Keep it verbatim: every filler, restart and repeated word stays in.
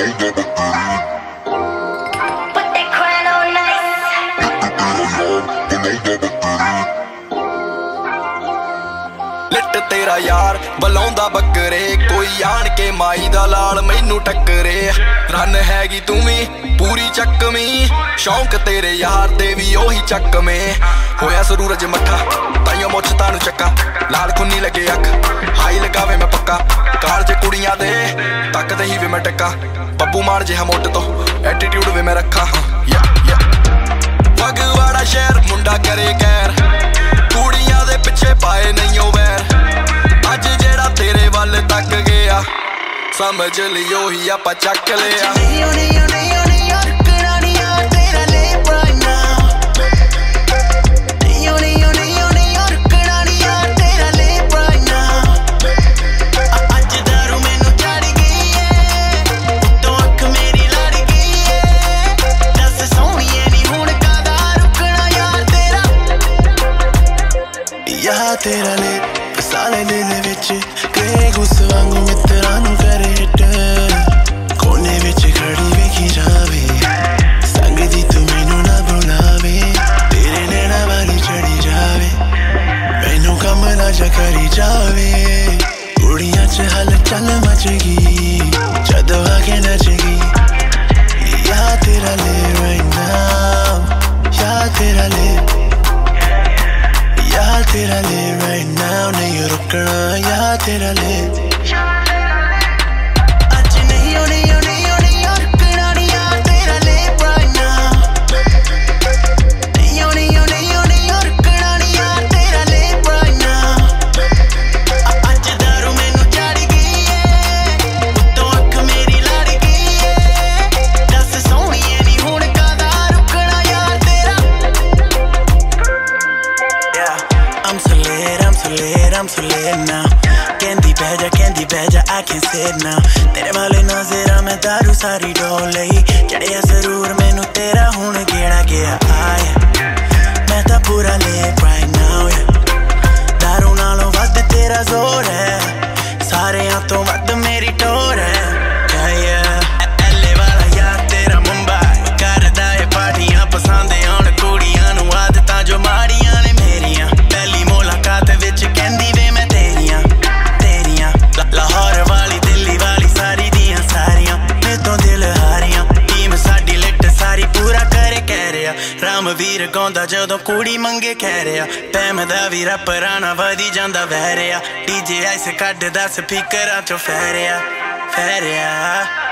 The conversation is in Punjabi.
ਲਿਟ ਤੇਰਾ ਯਾਰ ਬੁਲਾਉਂਦਾ ਬੱਕਰੇ, ਕੋਈ ਆਣ ਕੇ ਮਾਈ ਦਾ ਲਾਲ ਮੈਨੂੰ ਟੱਕਰੇ। ਰਨ ਹੈਗੀ ਤੂੰ ਵੀ ਪੂਰੀ ਚੱਕਵੀਂ, ਸ਼ੌਂਕ ਤੇਰੇ ਯਾਰ ਦੇ ਵੀ ਉਹੀ ਚੱਕਵੇਂ। ਹੋਇਆ ਸੂਰਜ ਮੱਠਾ ਤਾਈਓ ਮੁੱਛ ਤਾਨੂੰ ਚੱਕਾ, ਲਾਲ ਖੁੰਨੀ ਲੱਗੇ ਅੱਖ ਹਾਈ ਲਗਾਵੇ ਮੈਂ ਪੱਕਾ। ਕਾਲਜ ਕੁੜੀਆਂ ਦੇ ਤੱਕਦੇ ਹੀ ਵੇ ਮੈਂ ਟੱਕਾ, ਬੱਬੂ ਮਾਨ ਜਿਹਾ ਮੁੱਢ ਤੋਂ ਐਟੀਟਿਊਡ ਵੇ ਮੈਂ ਰੱਖਾਂ। ਫਗਵਾੜਾ ਸ਼ਹਿਰ ਮੁੰਡਾ ਕਰੇ ਗੈਰ, ਕੁੜੀਆਂ ਦੇ ਪਿੱਛੇ ਪਾਏ ਨਹੀਂ ਉਹ ਵੈਰ। ਅੱਜ ਜਿਹੜਾ ਤੇਰੇ ਵੱਲ ਤੱਕ ਗਿਆ ਸਮਝ ਲਈ ਉਹੀ ਆਪਾਂ ਚੱਕ ਲਿਆ। ਤੇਰਾ ਲੈ ਸਾਲੇ ਦਿਲ ਵਿੱਚ ਗਏ ਗੁੱਸ ਵਾਂਗੂ ਮਿੱਤਰਾਂ ਨੂੰ ਕਰੇ ਹਿੱਟ, ਕੋਨੇ ਵਿੱਚ ਖੜੀ ਵੇਖੀ ਜਾਵੇ ਸੰਗ ਦੀ ਤੂੰ ਮੈਨੂੰ ਨਾ ਬੁਲਾਵੇ। ਤੇਰੇ ਨੈਣਾ ਵਾਲੀ ਚੜੀ ਜਾਵੇ ਮੈਨੂੰ ਕੰਮ ਨਾ ਜਾ ਕਰੀ ਜਾਵੇ। ਕੁੜੀਆਂ ਚ ਹਲ ਚੱਲ ਮਚ ਗਈ ਜਦੋਂ ਆ ਕੇ ਨੱਚ ਗਈ। ਯਾ ਤੇਰਾ ਲੈ right now, ਯਾ ਤੇਰਾ ਲੈ ਯਾਰ ਤੇਰਾ ਲੈ right now, ਨਹੀਂ ਰੁਕਣਾ ਯਾਰ ਤੇਰਾ ਲੈ। ਅੱਜ ਨਹੀਂ ਓ ਨਹੀਂ ਓ ਨਹੀਂ ਓ ਨਹੀਂ ਰੁਕਣਾ ਨੀ ਯਾਰ ਤੇਰਾ ਲੈ right now, ਨਹੀਂ ਓ ਨਹੀਂ ਓ ਨਹੀਂ ਓ ਨਹੀਂ ਰੁਕਣਾ ਨੀ ਯਾਰ ਤੇਰਾ ਲੈ right now। ਅੱਜ ਦਾਰੂ ਮੈਨੂੰ ਚੜ ਗਈ ਏ ਉੱਤੋਂ ਅੱਖ ਮੇਰੀ ਲੜ ਗਈ ਏ, ਦੱਸ ਸੋਹਣੀਏ ਨੀ ਹੁਣ ਕਾਹਦਾ ਰੁਕਣਾ ਯਾਰ ਤੇਰਾ। I'm so lit, I'm so lit, I'm so lit now। ਕਹਿੰਦੀ ਬਹਿ ਜਾ ਕਹਿੰਦੀ ਬਹਿ ਜਾ I can't sit now। ਤੇਰੇ ਵਾਲੇ ਨਜ਼ਰਾਂ ਮੈਂ ਦਾਰੂ ਸਾਰੀ ਡੋਲ ਲਈ, ਚੜਿਆ ਜ਼ਰੂਰ ਮੈਨੂੰ ਤੇਰਾ ਹੁਣ ਕਿਹੜਾ ਗਿਆ ਆਇਆ। ਮੈਂ ਤਾਂ ਪੂਰਾ lit right now, yeah। ਦਾਰੂ ਨਾਲੋਂ ਵੱਧ ਤੇਰਾ ਜ਼ੋਰ ਹੈ, ਸਾਰਿਆਂ ਤੋਂ ਵੱਧ ਮੇਰੀ ਟੋਰ ਹੈ। ਐਲੇ ਵਾਲਾ ਯਾਰ ਤੇਰਾ ਮੁੰਬਈ ਕਰਦਾ ਏ ਪਾਰਟੀਆਂ, ਪਸੰਦ ਆਉਣ ਕੁੜੀਆਂ ਨੂੰ ਆਦਤਾਂ ਜੋ ਮਾੜੀਆਂ ਨੇ ਮੇਰੀਆਂ। ਪਹਿਲੀ ਮੁਲਾਕਾਤ ਵਿੱਚ ਕਹਿੰਦੀ ਵੇ ਮੈਂ ਤੇਰੀਆਂ ਤੇਰੀਆਂ, ਲਾਹੌਰ ਵਾਲੀ ਦਿੱਲੀ ਵਾਲੀ ਸਾਰੀ ਦੀਆਂ ਸਾਰੀਆਂ ਮੈਥੋਂ ਦਿਲ ਹਾਰੀਆਂ। ਟੀਮ ਸਾਡੀ ਲਿਟ ਸਾਰੀ ਪੂਰਾ ਕਰੇ ਕਹਿ ਰਿਹਾ, ਰਾਮਵੀਰ ਗਾਉਂਦਾ ਜਦੋਂ ਕੁੜੀ ਮੰਗੇ ਕਹਿ ਰਿਹਾ। ਪੈਮ ਦਾ ਵੀ ਰੱਪਰਾਣਾ ਵਧੀ ਜਾਂਦਾ ਵਹਿ ਰਿਹਾ, ਡੀਜੇ ਆਈਸ ਕੱਢਦਾ ਸਪੀਕਰਾਂ ਚੋਂ ਫਹਿਰਿਆ ਫਹਿਰਿਆ।